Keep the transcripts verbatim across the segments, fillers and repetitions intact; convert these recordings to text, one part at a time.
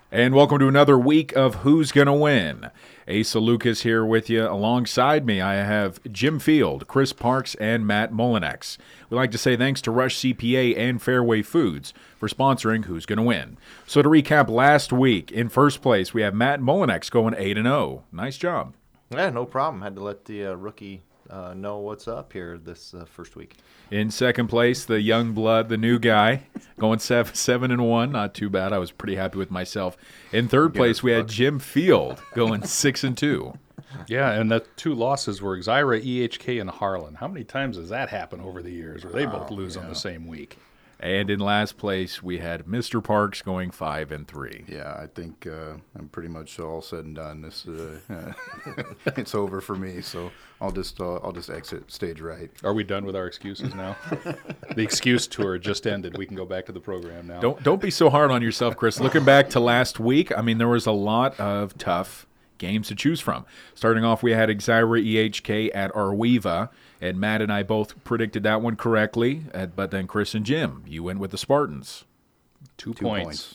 And welcome to another week of Who's Gonna Win. Asa Lucas here with you. Alongside me, I have Jim Field, Chris Parks, and Matt Mullinex. We'd like to say thanks to Rush C P A and Fairway Foods for sponsoring Who's Gonna Win. So to recap last week, in first place, we have Matt Mullinex going eight and oh. Nice job. Yeah, no problem. Had to let the uh, rookie uh, know what's up here this uh, first week. In second place, the young blood, the new guy, going seven, seven and one. Not too bad. I was pretty happy with myself. In third place, we had Jim Field going six and two. Yeah, and the two losses were Exira, E H K, and Harlan. How many times has that happened over the years where they both oh, lose yeah. on the same week? And in last place, we had Mister Parks going five and three. Yeah, I think uh, I'm pretty much all said and done. This uh, it's over for me. So I'll just uh, I'll just exit stage right. Are we done with our excuses now? The excuse tour just ended. We can go back to the program now. Don't don't be so hard on yourself, Chris. Looking back to last week, I mean, there was a lot of tough games to choose from. Starting off, we had Exira E H K at Arweva, and Matt and I both predicted that one correctly, but then Chris and Jim, you went with the Spartans. Two, Two points. points.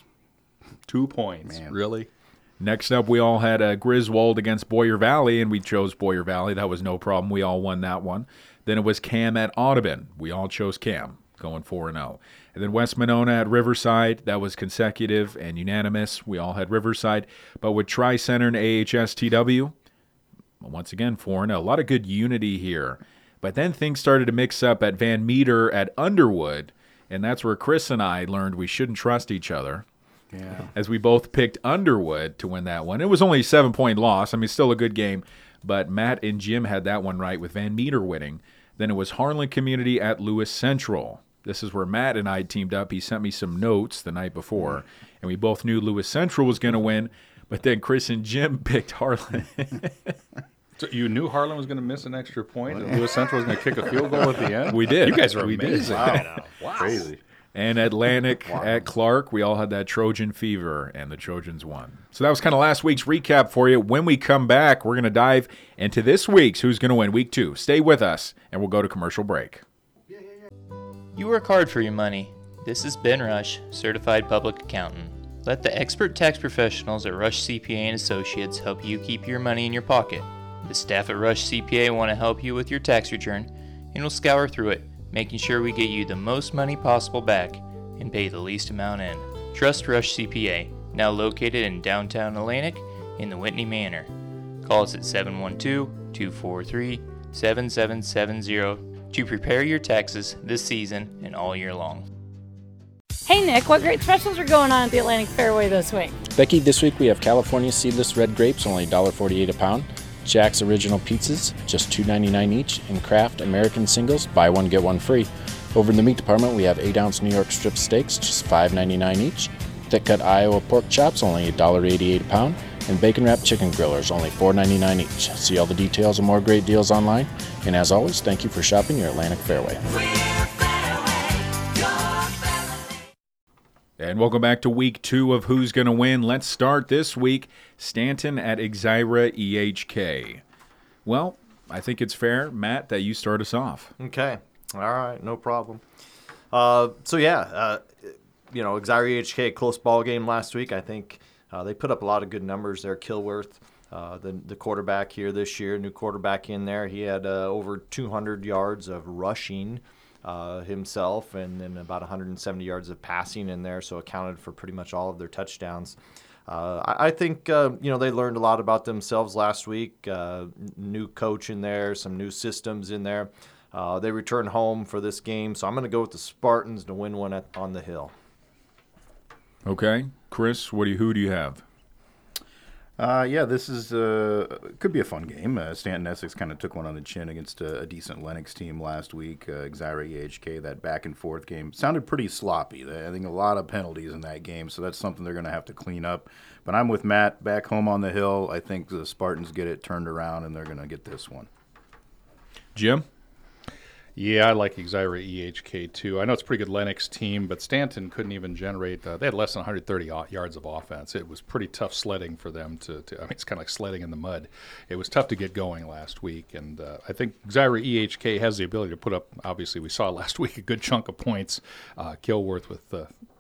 Two points. Man. Really? Next up, we all had uh, Griswold against Boyer Valley, and we chose Boyer Valley. That was no problem. We all won that one. Then it was Cam at Audubon. We all chose Cam, going four and oh. And then West Monona at Riverside. That was consecutive and unanimous. We all had Riverside. But with Tri-Center and A H S T W, once again, four and oh. A lot of good unity here. But then things started to mix up at Van Meter at Underwood, and that's where Chris and I learned we shouldn't trust each other. Yeah. As we both picked Underwood to win that one. It was only a seven-point loss. I mean, still a good game. But Matt and Jim had that one right with Van Meter winning. Then it was Harlan Community at Lewis Central. This is where Matt and I teamed up. He sent me some notes the night before, and we both knew Lewis Central was going to win. But then Chris and Jim picked Harlan. So you knew Harlan was going to miss an extra point, and Lewis Central was going to kick a field goal at the end? We did. You guys are we amazing. Did. Wow. wow. Crazy. And Atlantic wow. at Clark, we all had that Trojan fever, and the Trojans won. So that was kind of last week's recap for you. When we come back, we're going to dive into this week's Who's Going to Win, Week two. Stay with us, and we'll go to commercial break. You work hard for your money. This is Ben Rush, Certified Public Accountant. Let the expert tax professionals at Rush C P A and Associates help you keep your money in your pocket. The staff at Rush C P A want to help you with your tax return, and we'll scour through it, making sure we get you the most money possible back and pay the least amount in. Trust Rush C P A, now located in downtown Atlantic in the Whitney Manor. Call us at seven one two, two four three, seven seven seven zero to prepare your taxes this season and all year long. Hey Nick, what great specials are going on at the Atlantic Fairway this week? Becky, this week we have California seedless red grapes, only one dollar forty-eight a pound. Jack's Original Pizzas, just two ninety-nine each. And Kraft American Singles, buy one, get one free. Over in the meat department, we have eight ounce New York strip steaks, just five ninety-nine each. Thick cut Iowa pork chops, only one dollar eighty-eight a pound. And bacon wrapped chicken grillers, only four ninety-nine each. See all the details and more great deals online. And as always, thank you for shopping your Atlantic Fairway. And welcome back to week two of Who's Gonna Win. Let's start this week, Stanton at Exira E H K. Well, I think it's fair, Matt, that you start us off. Okay. All right. No problem. Uh, so, yeah, uh, you know, Exira E H K, close ball game last week. I think uh, they put up a lot of good numbers there. Kilworth, uh, the, the quarterback here this year, new quarterback in there. He had uh, over two hundred yards of rushing Uh, himself, and then about one hundred seventy yards of passing in there, so accounted for pretty much all of their touchdowns. Uh, I, I think, uh, you know, they learned a lot about themselves last week. Uh, new coach in there, some new systems in there. Uh, they return home for this game, so I'm going to go with the Spartans to win one at, on the hill. Okay. Chris, what do you, who do you have? Uh, yeah, this is uh, could be a fun game. Uh, Stanton Essex kind of took one on the chin against a, a decent Lennox team last week. Uh, Exira E H K, that back and forth game sounded pretty sloppy. I think a lot of penalties in that game, so that's something they're going to have to clean up. But I'm with Matt back home on the hill. I think the Spartans get it turned around, and they're going to get this one. Jim? Yeah, I like Exira E H K too. I know it's a pretty good Lennox team, but Stanton couldn't even generate. Uh, they had less than one hundred thirty yards of offense. It was pretty tough sledding for them to. to I mean, it's kind of like sledding in the mud. It was tough to get going last week, and uh, I think Exira E H K has the ability to put up. Obviously, we saw last week a good chunk of points. Uh, Kilworth with uh,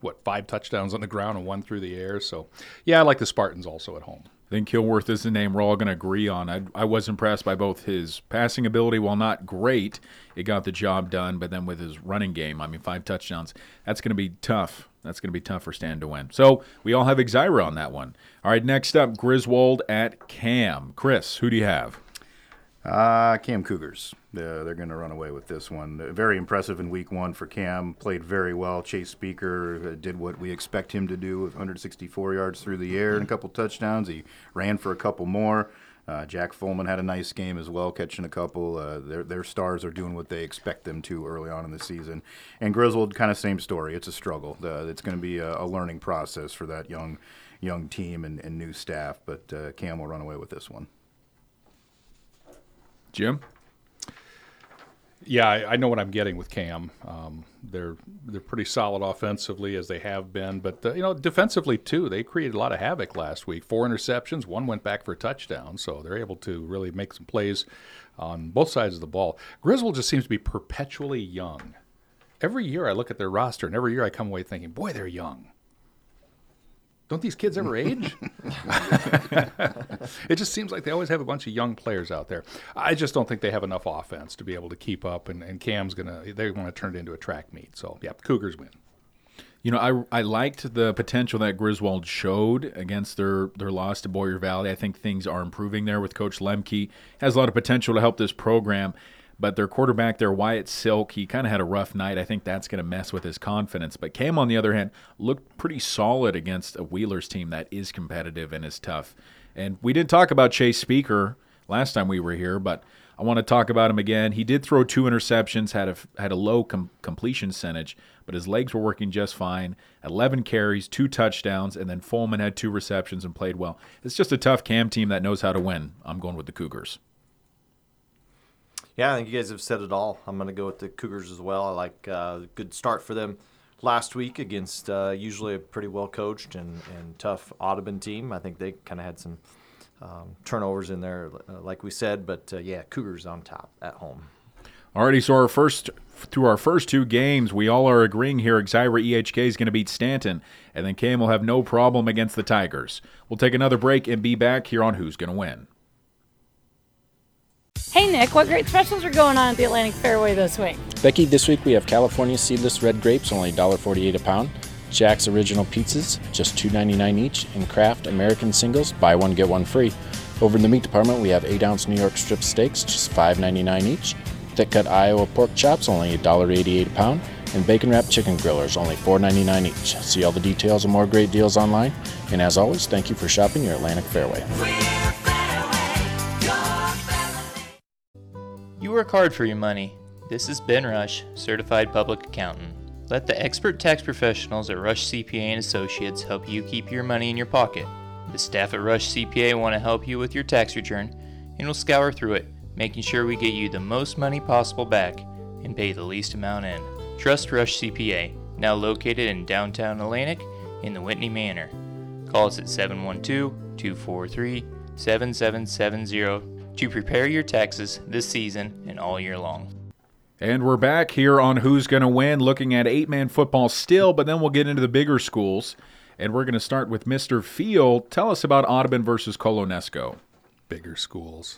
what, five touchdowns on the ground and one through the air. So, yeah, I like the Spartans also at home. I think Kilworth is the name we're all going to agree on. I, I was impressed by both his passing ability, while not great, it got the job done, but then with his running game, I mean, five touchdowns, that's going to be tough. That's going to be tough for Stan to win. So we all have Exira on that one. All right, next up, Griswold at Cam. Chris, who do you have? Uh, Cam Cougars. Uh, they're going to run away with this one. Uh, very impressive in week one for Cam. Played very well. Chase Speaker uh, did what we expect him to do with one hundred sixty-four yards through the air and a couple touchdowns. He ran for a couple more. Uh, Jack Fulman had a nice game as well, catching a couple. Uh, their, their stars are doing what they expect them to early on in the season. And Griswold, kind of same story. It's a struggle. Uh, it's going to be a, a learning process for that young young team and, and new staff, but uh, Cam will run away with this one. Jim? Yeah, I, I know what I'm getting with Cam. Um, they're they're pretty solid offensively, as they have been, but uh, you know, defensively too. They created a lot of havoc last week. Four interceptions, one went back for a touchdown, so they're able to really make some plays on both sides of the ball. Griswold just seems to be perpetually young. Every year I look at their roster, and every year I come away thinking, boy, they're young. Don't these kids ever age? It just seems like they always have a bunch of young players out there. I just don't think they have enough offense to be able to keep up, and, and Cam's going to, they want to turn it into a track meet. So, yeah, Cougars win. You know, I I liked the potential that Griswold showed against their, their loss to Boyer Valley. I think things are improving there with Coach Lemke. Has a lot of potential to help this program. But their quarterback there, Wyatt Silk, he kind of had a rough night. I think that's going to mess with his confidence. But Cam, on the other hand, looked pretty solid against a Wheelers team that is competitive and is tough. And we did talk about Chase Speaker last time we were here, but I want to talk about him again. He did throw two interceptions, had a, had a low com- completion percentage, but his legs were working just fine. eleven carries, two touchdowns, and then Fulman had two receptions and played well. It's just a tough Cam team that knows how to win. I'm going with the Cougars. Yeah, I think you guys have said it all. I'm going to go with the Cougars as well. I like uh, a good start for them last week against uh, usually a pretty well-coached and, and tough Audubon team. I think they kind of had some um, turnovers in there, uh, like we said. But, uh, yeah, Cougars on top at home. Alrighty, so our first through our first two games, we all are agreeing here Exira E H K is going to beat Stanton, and then Cam will have no problem against the Tigers. We'll take another break and be back here on Who's Going to Win. Hey Nick, what great specials are going on at the Atlantic Fairway this week? Becky, this week we have California seedless red grapes, only one dollar forty-eight a pound. Jack's Original Pizzas, just two ninety-nine each. And Kraft American Singles, buy one, get one free. Over in the meat department, we have eight ounce New York strip steaks, just five ninety-nine each. Thick cut Iowa pork chops, only one dollar eighty-eight a pound. And bacon wrapped chicken grillers, only four ninety-nine each. See all the details and more great deals online. And as always, thank you for shopping your Atlantic Fairway. You work hard for your money. This is Ben Rush, Certified Public Accountant. Let the expert tax professionals at Rush C P A and Associates help you keep your money in your pocket. The staff at Rush C P A want to help you with your tax return, and we'll scour through it, making sure we get you the most money possible back and pay the least amount in. Trust Rush C P A, now located in downtown Atlantic in the Whitney Manor. Call us at seven one two, two four three, seven seven seven zero to prepare your taxes this season and all year long. And we're back here on Who's Going to Win, looking at eight-man football still, but then we'll get into the bigger schools. And we're going to start with Mister Field. Tell us about Audubon versus Colonesco. Bigger schools.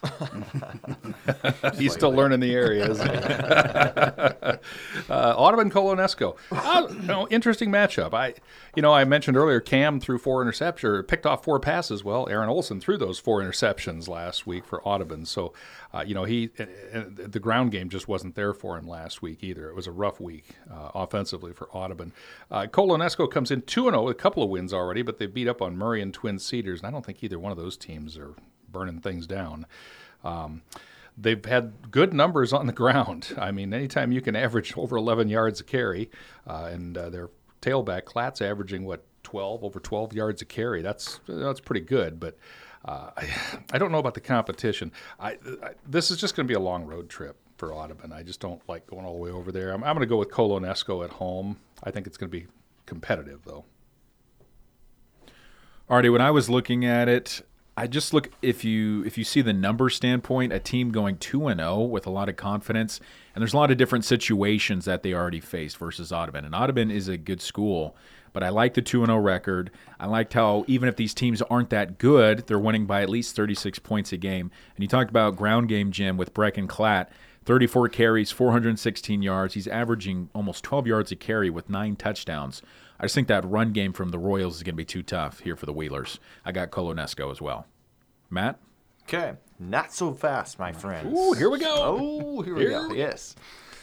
He's still learning the area, isn't he? uh, Audubon Colonesco. Uh, you know, interesting matchup. I, you know, I mentioned earlier Cam threw four interceptions, or picked off four passes. Well, Aaron Olson threw those four interceptions last week for Audubon. So, uh, you know, he uh, the ground game just wasn't there for him last week either. It was a rough week uh, offensively for Audubon. Uh, Colonesco comes in two and oh with a couple of wins already, but they beat up on Murray and Twin Cedars, and I don't think either one of those teams are burning things down. Um, they've had good numbers on the ground. I mean, anytime you can average over eleven yards a carry, uh, and uh, their tailback Klatt's averaging what twelve over twelve yards a carry. That's that's pretty good. But uh, I, I don't know about the competition. I, I this is just going to be a long road trip for Audubon. I just don't like going all the way over there. I'm, I'm going to go with Colonesco at home. I think it's going to be competitive though. Artie, when I was looking at it, I just look if you if you see the number standpoint, a team going two and zero with a lot of confidence, and there's a lot of different situations that they already faced versus Audubon. And Audubon is a good school, but I like the two and zero record. I liked how even if these teams aren't that good, they're winning by at least thirty-six points a game. And you talked about ground game, Jim, with Brecken Klatt, thirty-four carries, four hundred sixteen yards. He's averaging almost twelve yards a carry with nine touchdowns. I just think that run game from the Royals is going to be too tough here for the Wheelers. I got Colonesco as well. Matt? Okay. Not so fast, my friends. Ooh, here we go. Oh, here we go. Yes.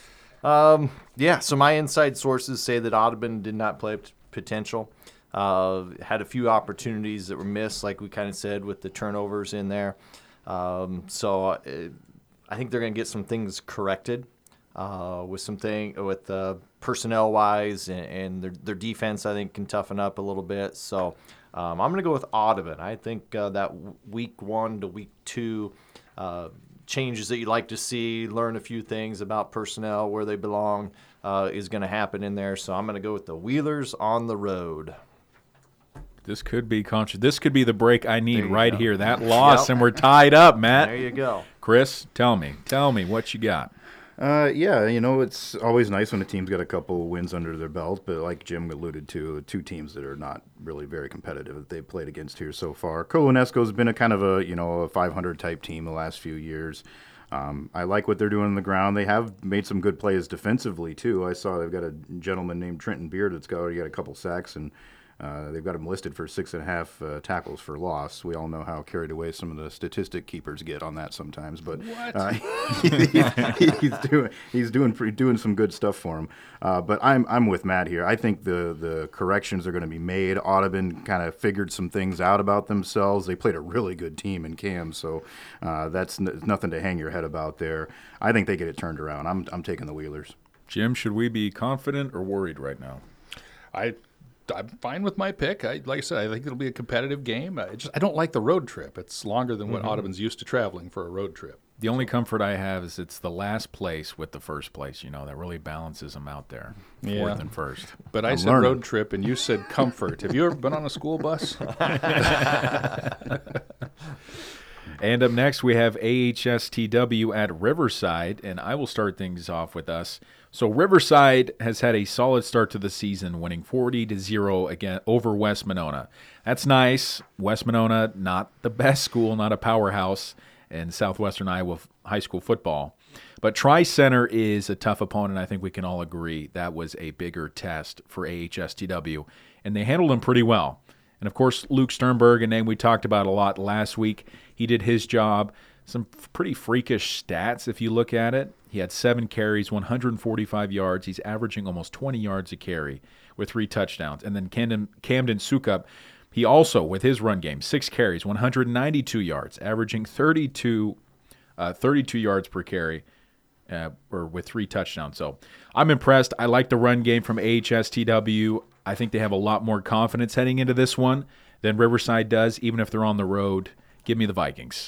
Um, yeah, so my inside sources say that Audubon did not play up to potential. Uh, had a few opportunities that were missed, like we kind of said, with the turnovers in there. Um, so uh, I think they're going to get some things corrected. Uh, with something with uh, personnel wise and, and their their defense, I think can toughen up a little bit. So um, I'm going to go with Audubon. I think uh, that week one to week two uh, changes that you'd like to see, learn a few things about personnel, where they belong, uh, is going to happen in there. So I'm going to go with the Wheelers on the road. This could be contra- This could be the break I need There you right go. here. That loss, Yep. and we're tied up, Matt. There you go. Chris, tell me. Tell me what you got. Uh, yeah, you know, it's always nice when a team's got a couple wins under their belt, but like Jim alluded to, two teams that are not really very competitive that they've played against here so far. Colonesco's been a kind of a, you know, a five hundred type team the last few years. Um, I like what they're doing on the ground. They have made some good plays defensively, too. I saw they've got a gentleman named Trenton Beard that's got, already got a couple sacks, and Uh, they've got him listed for six and a half uh, tackles for loss. We all know how carried away some of the statistic keepers get on that sometimes, but uh, he, he's doing he's doing pretty, doing some good stuff for him. Uh, but I'm I'm with Matt here. I think the the corrections are going to be made. Audubon kind of figured some things out about themselves. They played a really good team in Cam, so uh, that's n- nothing to hang your head about there. I think they get it turned around. I'm I'm taking the Wheelers. Jim, should we be confident or worried right now? I, I'm fine with my pick. I, like I said, I think it'll be a competitive game. I just I don't like the road trip. It's longer than what Mm-hmm. Audubon's used to traveling for a road trip. The only comfort I have is it's the last place with the first place. You know, that really balances them out there. Fourth Yeah. and first. But I I'm said learning. road trip, and you said comfort. Have you ever been on a school bus? And up next, we have A H S T W at Riverside, and I will start things off with us. So Riverside has had a solid start to the season, winning forty to zero again over West Monona. That's nice. West Monona, not the best school, not a powerhouse in Southwestern Iowa f- high school football. But Tri-Center is a tough opponent. I think we can all agree that was a bigger test for A H S T W, and they handled them pretty well. And, of course, Luke Sternberg, a name we talked about a lot last week, he did his job. Some f- pretty freakish stats if you look at it. He had seven carries, one hundred forty-five yards. He's averaging almost twenty yards a carry with three touchdowns. And then Camden, Camden Sukup, he also, with his run game, six carries, one hundred ninety-two yards, averaging thirty-two, uh, thirty-two yards per carry. Uh, or with three touchdowns. So I'm impressed. I like the run game from A H S T W. I think they have a lot more confidence heading into this one than Riverside does, even if they're on the road. Give me the Vikings.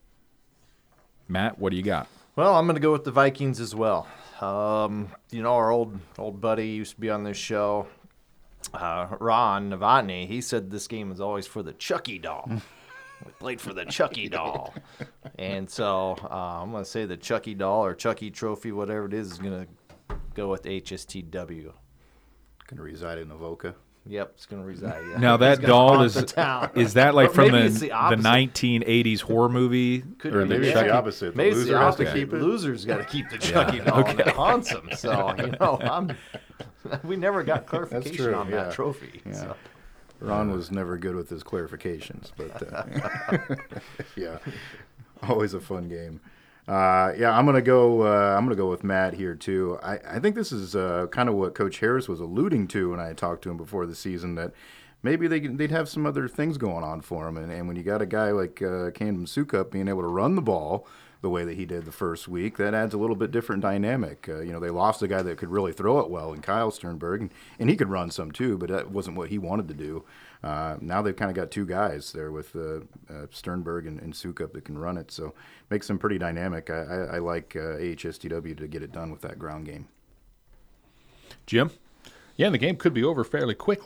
Matt, what do you got? Well, I'm going to go with the Vikings as well. Um, you know, our old old buddy used to be on this show, uh, Ron Novotny. He said this game is always for the Chucky doll. We played for the Chucky doll. And so uh, I'm going to say the Chucky doll or Chucky trophy, whatever it is, is going to go with H S T W. Going to reside in Avoca. Yep, it's going to reside. Yeah. Now that It's gonna doll haunt is the town. is that like Or from maybe the it's the the opposite. nineteen eighties horror movie Could or be, the Maybe it's Chucky? the opposite. The Maybe it's loser the has to opposite. keep The it. loser's got to keep the Chucky doll and it haunts him. So, you know, I'm, we never got clarification true, on yeah. that trophy. Yeah. So. Ron was never good with his clarifications, but uh, yeah, always a fun game. Uh, yeah, I'm gonna go. Uh, I'm gonna go with Matt here too. I, I think this is uh, kind of what Coach Harris was alluding to when I talked to him before the season, that maybe they they'd have some other things going on for him. And, and when you got a guy like uh, Camden Sukup being able to run the ball the way that he did the first week, that adds a little bit different dynamic. Uh, you know, they lost a guy that could really throw it well in Kyle Sternberg, and, and he could run some too, but that wasn't what he wanted to do. Uh, now they've kind of got two guys there with uh, uh, Sternberg and, and Sukup that can run it, so makes them pretty dynamic. I, I, I like uh, A H S T W to get it done with that ground game. Jim? Yeah, and the game could be over fairly quickly.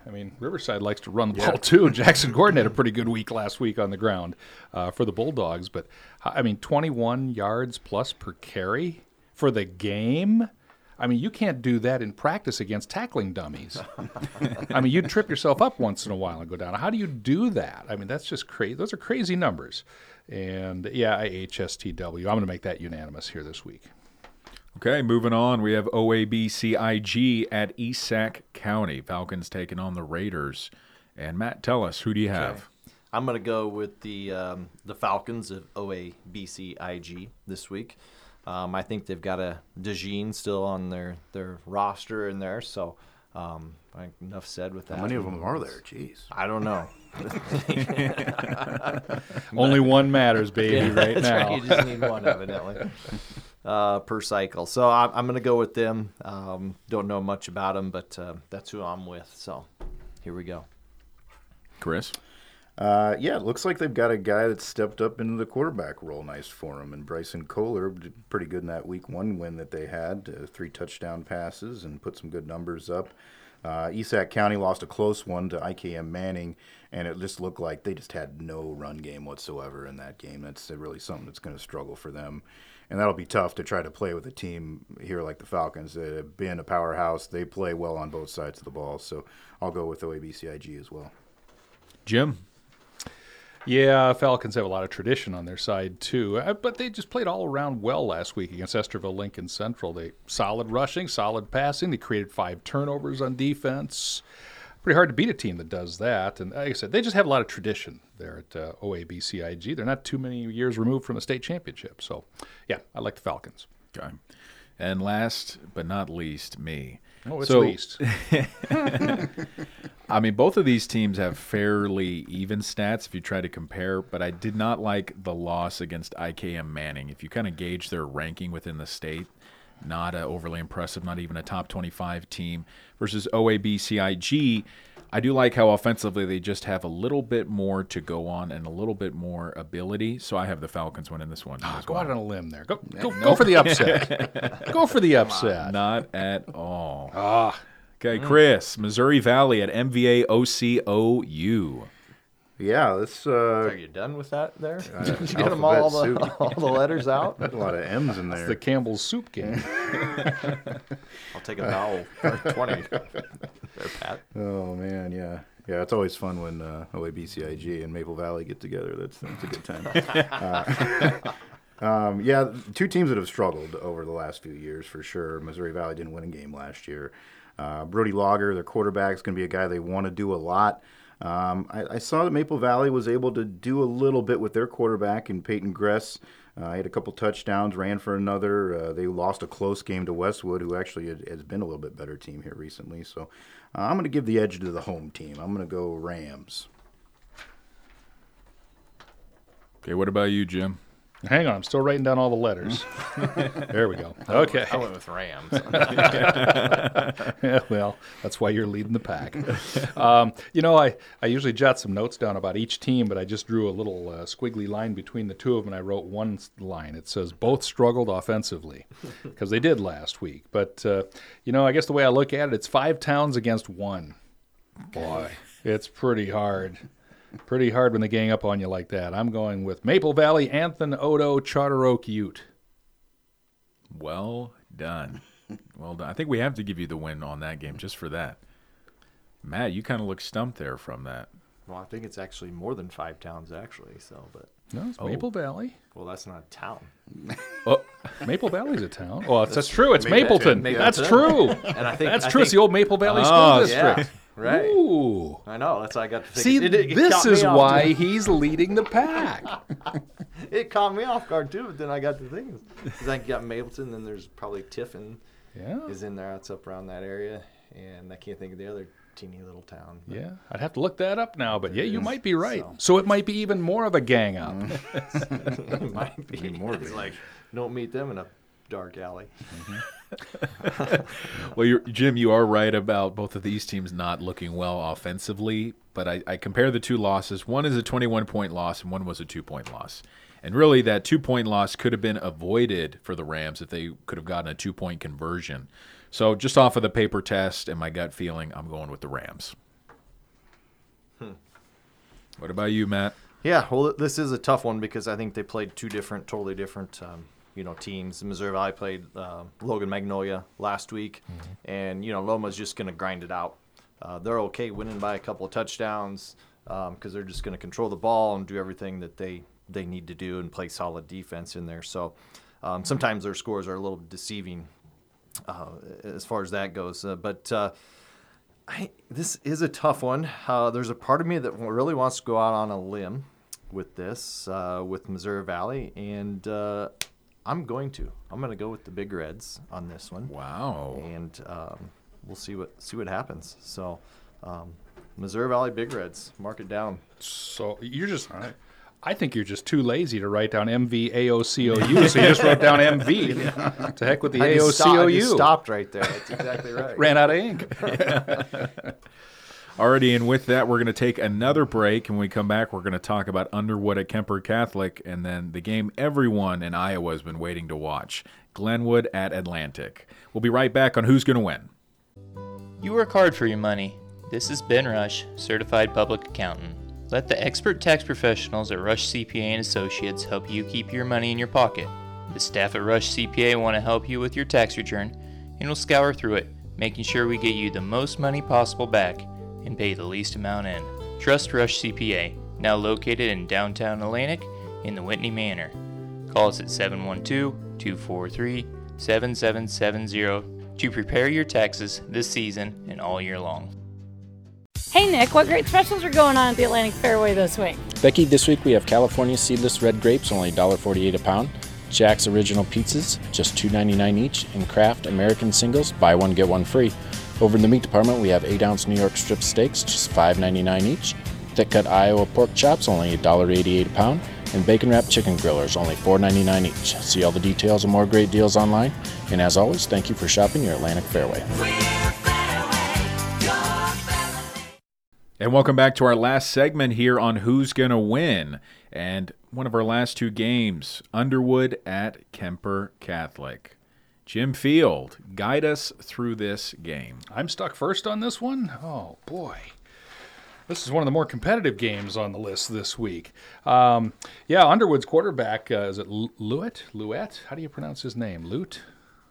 I mean, Riverside likes to run the ball too. Jackson Gordon had a pretty good week last week on the ground uh, for the Bulldogs. But, I mean, twenty-one yards plus per carry for the game. I mean, you can't do that in practice against tackling dummies. I mean, you'd trip yourself up once in a while and go down. How do you do that? I mean, that's just crazy. Those are crazy numbers. And, yeah, I H S T W. I'm going to make that unanimous here this week. Okay, moving on. We have O A B C I G at East Sac County. Falcons taking on the Raiders. And, Matt, tell us, who do you have? Okay. I'm going to go with the um, the Falcons of O A B C I G this week. Um, I think they've got a DeJean still on their, their roster in there, so um, enough said with that. How many of them are there? Jeez. I don't know. Only one matters, baby, Yeah, right that's now. Right. You just need one, evidently, uh, per cycle. So I'm, I'm going to go with them. Um, don't know much about them, but uh, that's who I'm with. So here we go. Chris? Uh, yeah, it looks like they've got a guy that stepped up into the quarterback role nice for them. And Bryson Kohler did pretty good in that week one win that they had, uh, three touchdown passes and put some good numbers up. Uh, E S A C County lost a close one to I K M Manning, and it just looked like they just had no run game whatsoever in that game. That's really something that's going to struggle for them. And that'll be tough to try to play with a team here like the Falcons that have been a powerhouse. They play well on both sides of the ball. So I'll go with O A B C I G as well. Jim? Yeah, Falcons have a lot of tradition on their side too, uh, but they just played all around well last week against Esterville Lincoln Central. They solid rushing, solid passing. They created five turnovers on defense. Pretty hard to beat a team that does that. And like I said, they just have a lot of tradition there at uh, O A B C I G. They're not too many years removed from a state championship. So, yeah, I like the Falcons. Okay. And last but not least, me. Oh, it's So- least. I mean, both of these teams have fairly even stats if you try to compare, but I did not like the loss against I K M Manning. If you kind of gauge their ranking within the state, not uh, overly impressive, not even a top twenty-five team, versus O A B C I G. I do like how offensively they just have a little bit more to go on and a little bit more ability, so I have the Falcons winning this one. Ah, as go well. out on a limb there. Go, go, go for the upset. Go for the upset. Not at all. Ah, Okay, Chris, Missouri Valley at M V A O C O U. Yeah, let's. Are Uh, you done with that there? Uh, Did you get them all the, alphabet soup. all the letters out? a lot of M's in it's there. the Campbell's soup game. I'll take a vowel for twenty. There, Pat. Oh man, yeah, yeah. It's always fun when uh, O A B C I G and Maple Valley get together. That's that's a good time. uh, um, yeah, two teams that have struggled over the last few years for sure. Missouri Valley didn't win a game last year. Uh, Brody Lager, their quarterback, is going to be a guy they want to do a lot. Um, I, I saw that Maple Valley was able to do a little bit with their quarterback in Peyton Gress. Uh, he had a couple touchdowns, ran for another. Uh, they lost a close game to Westwood, who actually had, has been a little bit better team here recently. So uh, I'm going to give the edge to the home team. I'm going to go Rams. Okay, what about you, Jim? Hang on, I'm still writing down all the letters. There we go. Okay. I went with Rams. Yeah, well, that's why you're leading the pack. Um, you know, I, I usually jot some notes down about each team, but I just drew a little uh, squiggly line between the two of them, and I wrote one s- line. It says both struggled offensively, because they did last week. But, uh, you know, I guess the way I look at it, it's five towns against one. Boy, it's pretty hard. Pretty hard when they gang up on you like that. I'm going with Maple Valley, Anthon, Odo, Charter Oak, Ute. Well done. Well done. I think we have to give you the win on that game just for that. Matt, you kind of look stumped there from that. Well, I think it's actually more than five towns, actually. So, but No, it's Oh. Maple Valley. well, that's not a town. Oh, Maple Valley's a town. Oh, that's, that's true. It's Mapleton. Mapleton. That's true. And I think That's I true. It's think- the old Maple Valley Oh, School District. Yeah, right. Ooh. I know. That's why I got to think. See, it, it, it this caught me is off, why too. he's leading the pack. It caught me off guard too. But then I got to thinking, because I got Mapleton, then there's probably Tiffin Yeah. is in there. It's up around that area, and I can't think of the other teeny little town. but Yeah, I'd have to look that up now, but yeah, you is, might be right. so. So, it might be even more of a gang up. It might be. more It's big. like, don't meet them in a dark alley. well, you're, Jim, you are right about both of these teams not looking well offensively, but I, I compare the two losses. One is a twenty-one point loss, and one was a two-point loss. And really, that two-point loss could have been avoided for the Rams if they could have gotten a two-point conversion. So just off of the paper test and my gut feeling, I'm going with the Rams. What about you, Matt? Yeah, well, this is a tough one because I think they played two different, totally different, um, you know, teams. Missouri Valley played uh, Logan Magnolia last week, mm-hmm. and you know, Loma's just going to grind it out. Uh, they're okay winning by a couple of touchdowns because um, they're just going to control the ball and do everything that they they need to do and play solid defense in there. So um, sometimes their scores are a little deceiving uh, as far as that goes, uh, but. Uh, I, this is a tough one. Uh, there's a part of me that really wants to go out on a limb with this, uh, with Missouri Valley, and uh, I'm going to. I'm going to go with the Big Reds on this one. Wow. And um, we'll see what see what happens. So, um, Missouri Valley Big Reds, mark it down. So you're just. All right. I think you're just too lazy to write down M V A O C O U, so you just wrote down M V. Yeah. To heck with the I A O C O U. I just stopped right there. That's exactly right. Ran out of ink. Alrighty, and with that, we're going to take another break. And when we come back, we're going to talk about Underwood at Kemper Catholic, and then the game everyone in Iowa has been waiting to watch, Glenwood at Atlantic. We'll be right back on Who's Going to Win. You work hard for your money. This is Ben Rush, Certified Public Accountant. Let the expert tax professionals at Rush C P A and Associates help you keep your money in your pocket. The staff at Rush C P A want to help you with your tax return, and we'll scour through it, making sure we get you the most money possible back and pay the least amount in. Trust Rush C P A, now located in downtown Atlantic in the Whitney Manor. Call us at seven one two, two four three, seven seven seven zero to prepare your taxes this season and all year long. Hey Nick, what great specials are going on at the Atlantic Fairway this week? Becky, this week we have California seedless red grapes, only one dollar forty-eight a pound. Jack's Original Pizzas, just two ninety-nine each. And Kraft American Singles, buy one, get one free. Over in the meat department, we have eight ounce New York strip steaks, just five ninety-nine each. Thick cut Iowa pork chops, only one dollar eighty-eight a pound. And bacon wrapped chicken grillers, only four ninety-nine each. See all the details and more great deals online. And as always, thank you for shopping your Atlantic Fairway. And welcome back to our last segment here on Who's Gonna Win. And one of our last two games, Underwood at Kemper Catholic. Jim Field, guide us through this game. I'm stuck first on this one? Oh, boy. This is one of the more competitive games on the list this week. Um, yeah, Underwood's quarterback, uh, is it Lewitt? Lewitt? How do you pronounce his name? Lute?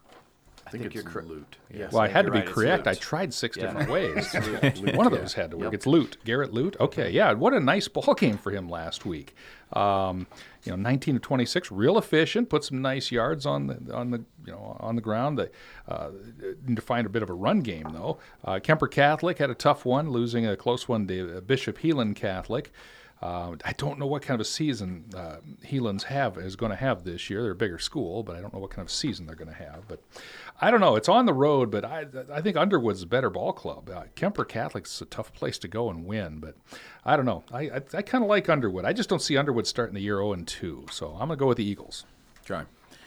I think, think it's you're correct. Lute. Yes, well, I had to be right, correct. I Lute. tried six Yeah. different ways. One of those had to work. Yep. It's Lute. Garrett Lute. Okay, yeah. What a nice ball game for him last week. Um, you know, nineteen to twenty-six, real efficient. Put some nice yards on the on the you know on the ground. They uh, need to find a bit of a run game though. Uh, Kemper Catholic had a tough one, losing a close one to Bishop Heelan Catholic. Uh, I don't know what kind of a season uh, Heelan's have is going to have this year. They're a bigger school, but I don't know what kind of season they're going to have. But I don't know. It's on the road, but I I think Underwood's a better ball club. Uh, Kemper Catholic's a tough place to go and win, but I don't know. I I, I kind of like Underwood. I just don't see Underwood starting the year oh and two, so I'm going to go with the Eagles. Try.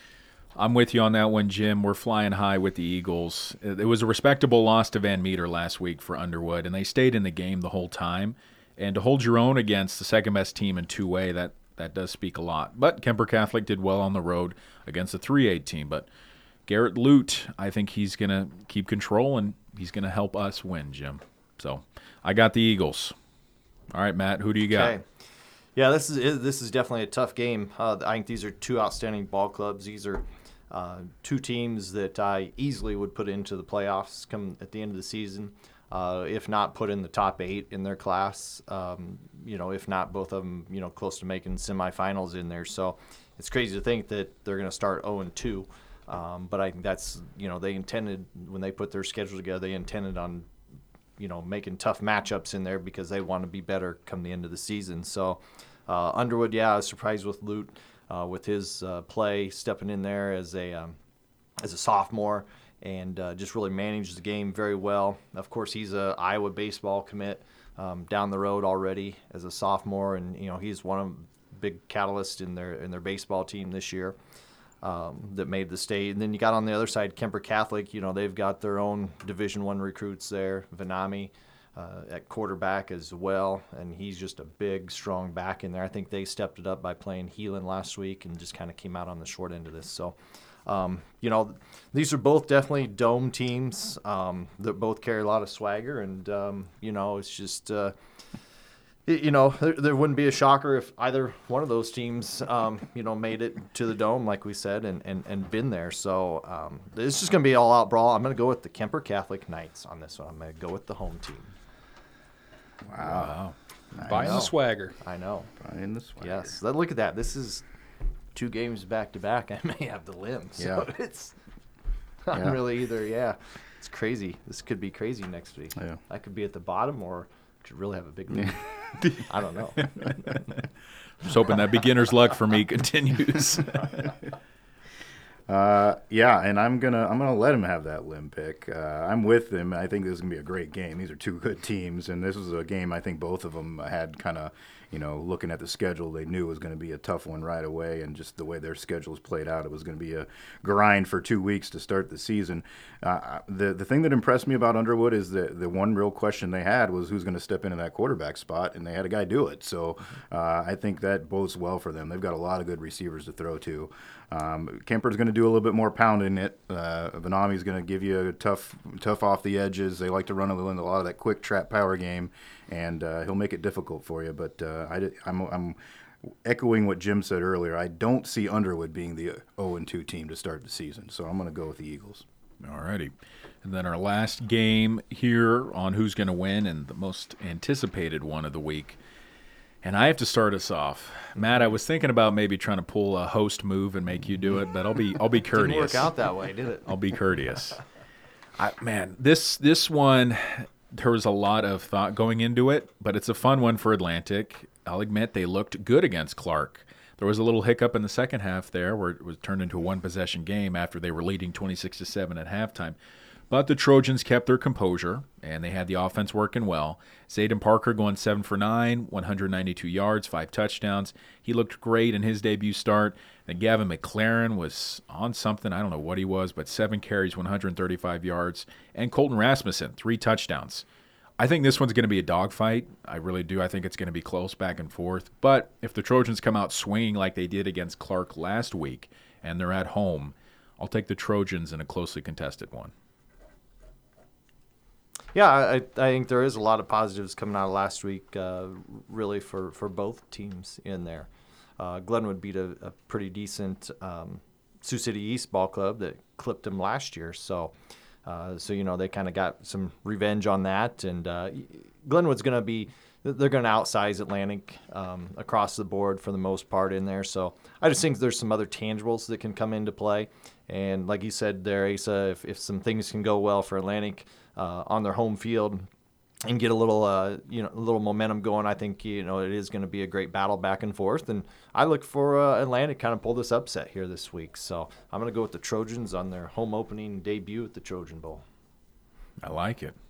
I'm with you on that one, Jim. We're flying high with the Eagles. It was a respectable loss to Van Meter last week for Underwood, and they stayed in the game the whole time. And to hold your own against the second-best team in two A, that, that does speak a lot. But Kemper Catholic did well on the road against the three A team. But Garrett Lute, I think he's going to keep control, and he's going to help us win, Jim. So I got the Eagles. All right, Matt, who do you got? Okay. Yeah, this is this is definitely a tough game. Uh, I think these are two outstanding ball clubs. These are uh, two teams that I easily would put into the playoffs come at the end of the season. Uh, if not put in the top eight in their class, um, you know, if not both of them, you know, close to making semifinals in there. So it's crazy to think that they're going to start oh and two. Um, but I think that's, you know, they intended, when they put their schedule together, they intended on, you know, making tough matchups in there because they want to be better come the end of the season. So uh, Underwood, yeah, I was surprised with Lute, uh, with his uh, play, stepping in there as a um, as a sophomore. And uh, just really managed the game very well. Of course, he's a Iowa baseball commit um, down the road already as a sophomore, and you know he's one of the big catalysts in their in their baseball team this year um, that made the state. And then you got on the other side Kemper Catholic. You know they've got their own Division One recruits there, Vanami uh, at quarterback as well, and he's just a big, strong back in there. I think they stepped it up by playing Heelan last week and just kind of came out on the short end of this. So. Um, you know, these are both definitely dome teams um, that both carry a lot of swagger, and um, you know, it's just uh, You know, there, there wouldn't be a shocker if either one of those teams, um, you know, made it to the Dome, like we said, and, and, and been there. So um, it's just going to be all out brawl. I'm going to go with the Kemper Catholic Knights on this one. I'm going to go with the home team. Wow. Nice. Buying know. the swagger. I know. Buying the swagger. Yes. Let- Look at that. This is two games back to back. I may have the limb. So Yeah. it's, I'm Yeah. really either, yeah, it's crazy. This could be crazy next week. Yeah. I could be at the bottom or could really have a big lead. I don't know. Just hoping that beginner's luck for me continues. Uh, yeah, and I'm gonna I'm gonna let him have that limb pick. Uh, I'm with him. I think this is gonna be a great game. These are two good teams, and this was a game I think both of them had kind of, you know, looking at the schedule, they knew it was going to be a tough one right away, and just the way their schedules played out, it was going to be a grind for two weeks to start the season. Uh, the the thing that impressed me about Underwood is that the one real question they had was who's going to step into that quarterback spot, and they had a guy do it. So uh, I think that bodes well for them. They've got a lot of good receivers to throw to. Um, Kemper's going to do a little bit more pounding it. Uh, Vanami's going to give you a tough, tough off the edges. They like to run a little, a lot of that quick trap power game, and uh, he'll make it difficult for you. But uh, I, I'm, I'm echoing what Jim said earlier. I don't see Underwood being the oh and two team to start the season, so I'm going to go with the Eagles. All righty. And then our last game here on who's going to win and the most anticipated one of the week. And I have to start us off. Matt, I was thinking about maybe trying to pull a host move and make you do it, but I'll be I'll be courteous. Didn't work out that way, did it? I'll be courteous. I, man, this this one, there was a lot of thought going into it, but it's a fun one for Atlantic. I'll admit they looked good against Clark. There was a little hiccup in the second half there where it was turned into a one-possession game after they were leading twenty-six to seven at halftime. But the Trojans kept their composure, and they had the offense working well. Zayden Parker going seven for nine, one hundred ninety-two yards, five touchdowns. He looked great in his debut start. And Gavin McLaren was on something. I don't know what he was, but seven carries, one hundred thirty-five yards. And Colton Rasmussen, three touchdowns. I think this one's going to be a dogfight. I really do. I think it's going to be close back and forth. But if the Trojans come out swinging like they did against Clark last week, and they're at home, I'll take the Trojans in a closely contested one. Yeah, I, I think there is a lot of positives coming out of last week, uh, really, for, for both teams in there. Uh, Glenwood beat a, a pretty decent um, Sioux City East ball club that clipped them last year. So, uh, so you know, they kind of got some revenge on that. And uh, Glenwood's going to be – they're going to outsize Atlantic um, across the board for the most part in there. So I just think there's some other tangibles that can come into play. And like you said there, Asa, if, if some things can go well for Atlantic – Uh, on their home field and get a little, uh, you know, a little momentum going, I think, you know, it is going to be a great battle back and forth. And I look for uh, Atlantic kind of pull this upset here this week. So I'm going to go with the Trojans on their home opening debut at the Trojan Bowl. I like it.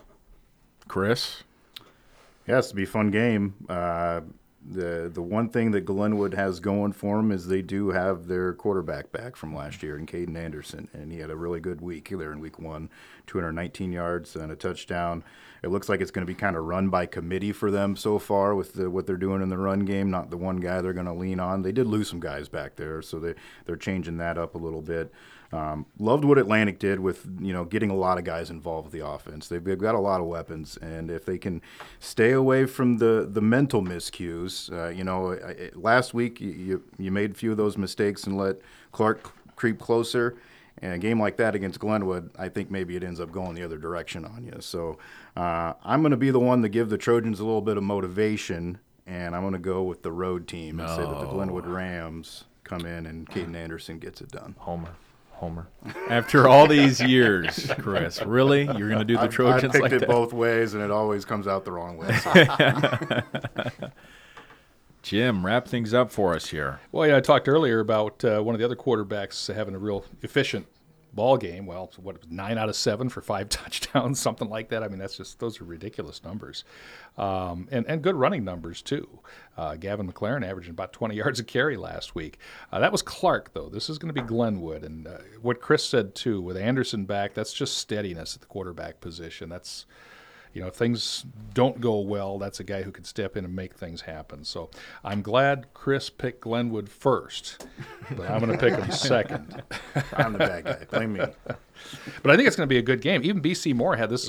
Chris? Yeah, it's to be a fun game. Uh, the the one thing that Glenwood has going for them is they do have their quarterback back from last year in Caden Anderson, and he had a really good week there in week one, two hundred nineteen yards and a touchdown. It looks like it's going to be kind of run by committee for them so far with the, what they're doing in the run game, not the one guy they're going to lean on. They did lose some guys back there, so they, they're changing that up a little bit. Um, loved what Atlantic did with, you know, getting a lot of guys involved with the offense. They've, they've got a lot of weapons, and if they can stay away from the, the mental miscues, uh, you know, I, last week you you made a few of those mistakes and let Clark creep closer. And a game like that against Glenwood, I think maybe it ends up going the other direction on you. So uh, I'm going to be the one to give the Trojans a little bit of motivation, and I'm going to go with the road team and No. say that the Glenwood Rams come in and Caden Anderson gets it done. Homer. Homer. After all these years, Chris, really? You're going to do the I've- Trojans I've picked like it that? both ways, and it always comes out the wrong way. Jim, wrap things up for us here. Well, yeah, I talked earlier about uh, one of the other quarterbacks having a real efficient ball game. Well, what, nine out of seven for five touchdowns, something like that. I mean, that's just those are ridiculous numbers, um, and and good running numbers too. Uh, Gavin McLaren averaging about twenty yards a carry last week. Uh, that was Clark, though. This is going to be Glenwood, and uh, what Chris said too, with Anderson back, that's just steadiness at the quarterback position. That's You know, if things don't go well, that's a guy who can step in and make things happen. So I'm glad Chris picked Glenwood first, but I'm going to pick him second. I'm the bad guy. Blame me. But I think it's going to be a good game. Even B C Moore had this